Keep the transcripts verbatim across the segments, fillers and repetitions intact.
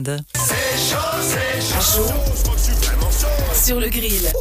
C'est chaud, c'est chaud, chaud. Sur le grill.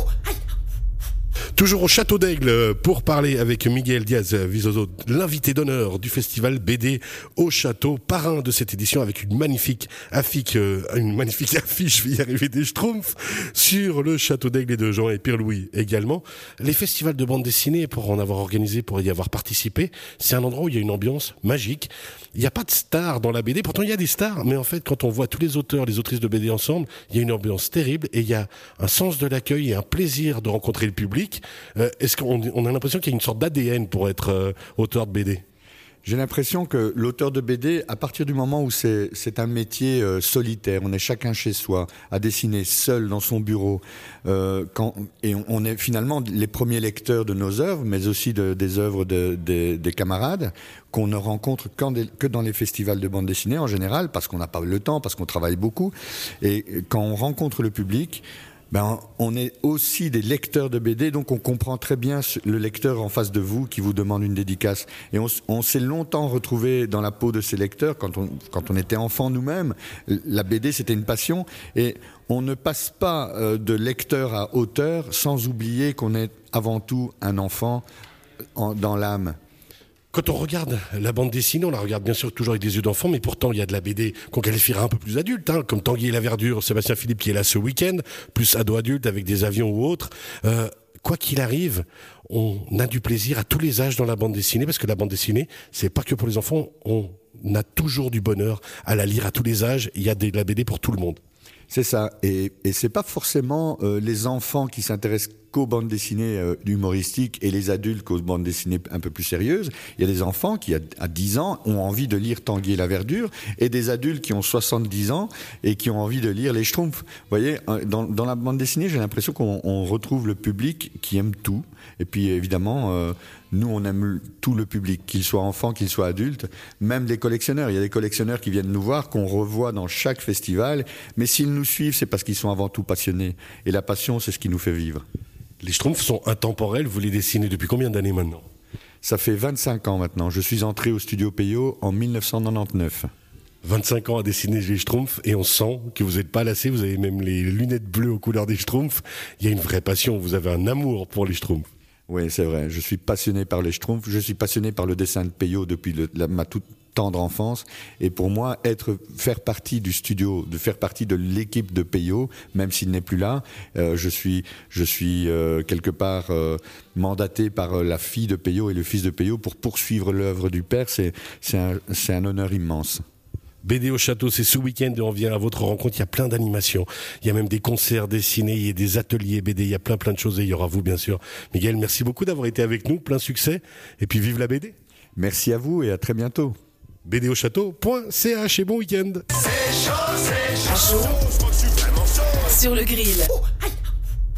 Toujours au Château d'Aigle pour parler avec Miguel Diaz-Vizoso, l'invité d'honneur du festival B D au Château, parrain de cette édition avec une magnifique affiche, une magnifique affiche, je vais y arriver, des Schtroumpfs sur le Château d'Aigle et de Jean et Pierre-Louis également. Les festivals de bande dessinée, pour en avoir organisé, pour y avoir participé, c'est un endroit où il y a une ambiance magique. Il n'y a pas de stars dans la B D, pourtant il y a des stars, mais en fait quand on voit tous les auteurs, les autrices de B D ensemble, il y a une ambiance terrible et il y a un sens de l'accueil et un plaisir de rencontrer le public. Euh, est-ce qu'on on a l'impression qu'il y a une sorte d'A D N pour être euh, auteur de B D? J'ai l'impression que l'auteur de B D, à partir du moment où c'est, c'est un métier euh, solitaire, on est chacun chez soi, à dessiner seul dans son bureau, euh, quand, et on, on est finalement les premiers lecteurs de nos œuvres, mais aussi de, des œuvres de, de, des camarades, qu'on ne rencontre qu'en des, que dans les festivals de bande dessinée en général, parce qu'on n'a pas le temps, parce qu'on travaille beaucoup. Et quand on rencontre le public, ben, on est aussi des lecteurs de B D, donc on comprend très bien le lecteur en face de vous qui vous demande une dédicace. Et on, on s'est longtemps retrouvé dans la peau de ces lecteurs quand on, quand on était enfant nous-mêmes. La B D, c'était une passion. Et on ne passe pas euh, de lecteur à auteur sans oublier qu'on est avant tout un enfant en, dans l'âme. Quand on regarde la bande dessinée, on la regarde bien sûr toujours avec des yeux d'enfant, mais pourtant il y a de la B D qu'on qualifiera un peu plus adulte, hein, comme Tanguy et la Verdure, Sébastien Philippe qui est là ce week-end, plus ado adulte avec des avions ou autres. Euh, quoi qu'il arrive, on a du plaisir à tous les âges dans la bande dessinée, parce que la bande dessinée, c'est pas que pour les enfants, on a toujours du bonheur à la lire à tous les âges, il y a de la B D pour tout le monde. C'est ça, et, et c'est pas forcément euh, les enfants qui s'intéressent qu'aux bandes dessinées euh, humoristiques et les adultes qu'aux bandes dessinées un peu plus sérieuses. Il y a des enfants qui, à, à dix ans, ont envie de lire Tanguy et la Verdure, et des adultes qui ont soixante-dix ans et qui ont envie de lire les Schtroumpfs. Vous voyez, dans, dans la bande dessinée, j'ai l'impression qu'on on retrouve le public qui aime tout. Et puis évidemment, euh, nous, on aime tout le public, qu'il soit enfant, qu'il soit adulte, même les collectionneurs. Il y a des collectionneurs qui viennent nous voir, qu'on revoit dans chaque festival, mais s'ils nous suivent, c'est parce qu'ils sont avant tout passionnés. Et la passion, c'est ce qui nous fait vivre. Les Schtroumpfs sont intemporels, vous les dessinez depuis combien d'années maintenant? Ça fait vingt-cinq ans maintenant. Je suis entré au studio Peyo en dix-neuf cent quatre-vingt-dix-neuf. vingt-cinq ans à dessiner les Schtroumpfs et on sent que vous n'êtes pas lassé, vous avez même les lunettes bleues aux couleurs des Schtroumpfs. Il y a une vraie passion, vous avez un amour pour les Schtroumpfs. Oui, c'est vrai. Je suis passionné par les Schtroumpfs. Je suis passionné par le dessin de Peyo depuis le, la, ma toute tendre enfance. Et pour moi, être, faire partie du studio, de faire partie de l'équipe de Peyo, même s'il n'est plus là, euh, je suis, je suis euh, quelque part euh, mandaté par euh, la fille de Peyo et le fils de Peyo pour poursuivre l'œuvre du père. C'est, c'est un, c'est un honneur immense. B D au Château, c'est ce week-end et on vient à votre rencontre. Il y a plein d'animations. Il y a même des concerts dessinés, il y a des ateliers B D, il y a plein plein de choses et il y aura vous bien sûr. Miguel, merci beaucoup d'avoir été avec nous, plein succès et puis vive la B D. Merci à vous et à très bientôt. b d au château point c h et bon week-end. C'est chaud, c'est chaud. Sur le grill.